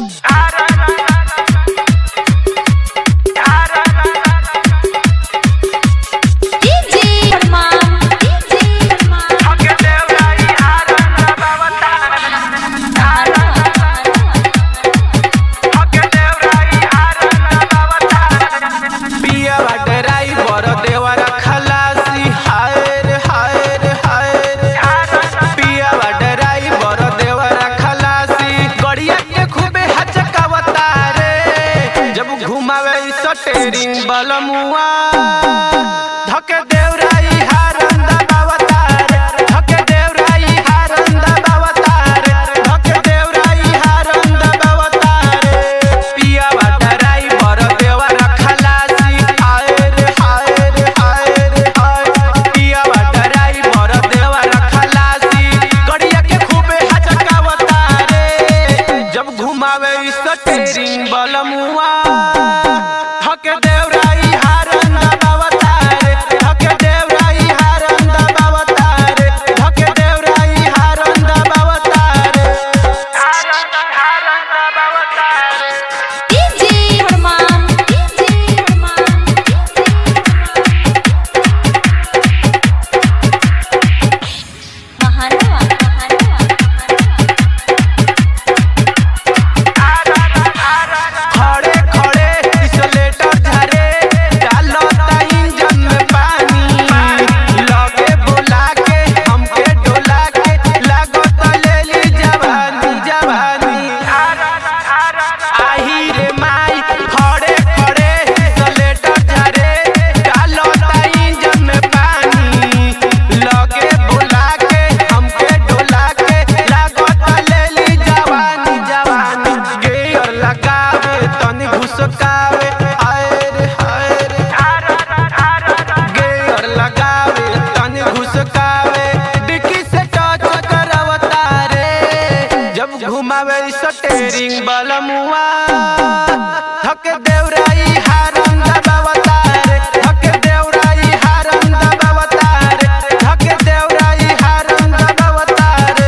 steering बलमुआ धके देवराई हारन दबावतार धके देवराई हारन दबावतार धके देवराई हारन दबावतार पियावा डराई बर देवर खलासी हाय रे हाय रे हाय रे हाय पियावा डराई बर देवर खलासी गड़िया के खूबे हचकावतार जब घुमावे स्टेरिंग बलमुआ धके देवराई हारन दबावतार धके देवराई हारन दबावतार धके देवराई हारन दबावतार हारन दबावतार डीजे हरमान महानवा खड़े खड़े इसलेटर झरे डालता इंजन में पानी लगे बोला के हमके डोला के लागत लेली जवानी जवानी आही रे माई खड़े खड़े इसलेटर झरे डालता इंजन में पानी लगे बोला के हमके डोला के लागत लेली जवानी जवानी गेयर लगावे तनी घुसकावे हाय रे गेयर लगावे तनी घुसकावे डिक्की से टच करवता रे जब घुमावे स्टेरिंग बलमुआ धके देवराई हारन दबावता रे धके देवराई हारन दबावता रे धके देवराई हारन दबावता रे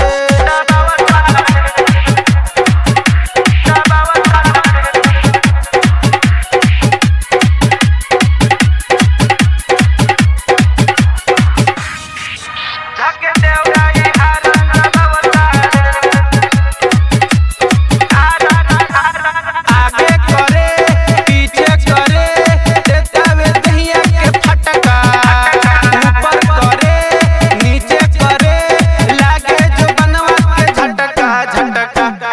धके देवराई हारन दबावता आगे करे पीछे करे देतावे दहिया के फटका ऊपर करे नीचे करे लागे जो बनवा के झटका झटका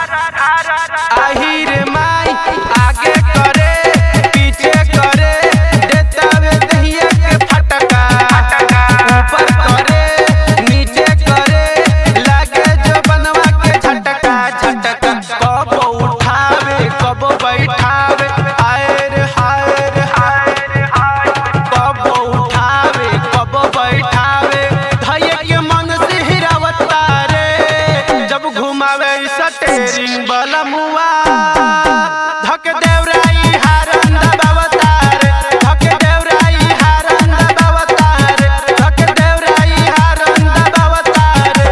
आही रे माई आगे करे पीछे करे देतावे दहिया के फटका ऊपर करे नीचे करे लागे जो बनवा के झटका झटका कब उठावे कब बैठावे हाय रे हाय रे हाय रे हाय कब उठावे कब बैठावे धैर्य के मन से हिरावता रे जब घुमावे स्टेरिंग बलमुआ धके देवराई हारन दबावता रे धके देवराई हारन दबावता रे धके देवराई हारन दबावता रे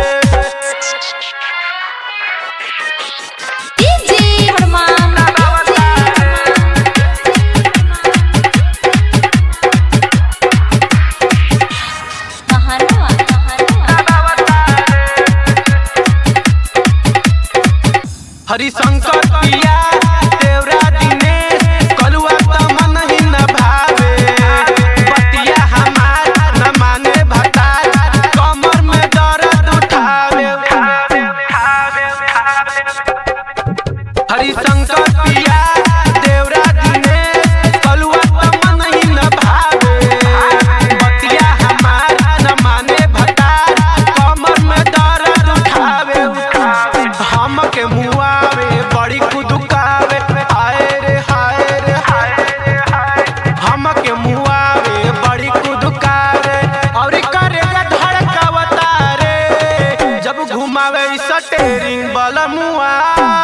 डीजे हरमान महानवा हरिशंकर पिया देवरा दिनेश कलुआ त मन ही न भावे बतिया हमार न माने भतार कमर में दर्द उठावे हरिशंकर पिया देवरा दिनेश कलुआ त मन ही न भावे बतिया हमार न माने भतार कमर में दर्द उठावे हमके मुआवे बड़ी कुदुकावे हाय रे हाय रे हाय रे हाय हमके मुआवे बड़ी कुदुकावे और करेगा धड़कावता रे जब घुमावे स्टेरिंग बलमुआ